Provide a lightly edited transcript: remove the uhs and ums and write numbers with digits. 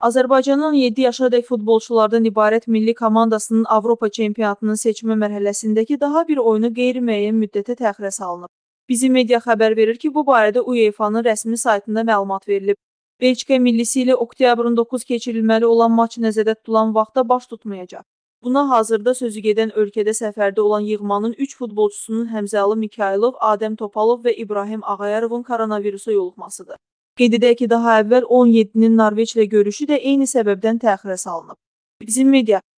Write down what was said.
Azərbaycanın 7 yaşadək futbolçulardan ibarət milli komandasının Avropa çempionatının seçmə mərhələsindəki daha bir oyunu qeyri-müəyyən müddətə təxirə salınıb. Bizi media xəbər verir ki, bu barədə UEFA-nın rəsmi saytında məlumat verilib. Belçika millisi ilə oktyabrın 9 keçirilməli olan maç nəzərdə tutulan vaxtda baş tutmayacaq. Buna hazırda sözügedən ölkədə səfərdə olan yığmanın 3 futbolçusunun Həmzəli Mikailov, Adəm Topalov və İbrahim Ağayarovun koronavirusa yoluxmasıdır. Qeyd edək ki, daha əvvəl 17-nin Norveçlə görüşü də eyni səbəbdən təxirə salınıb. Bizim media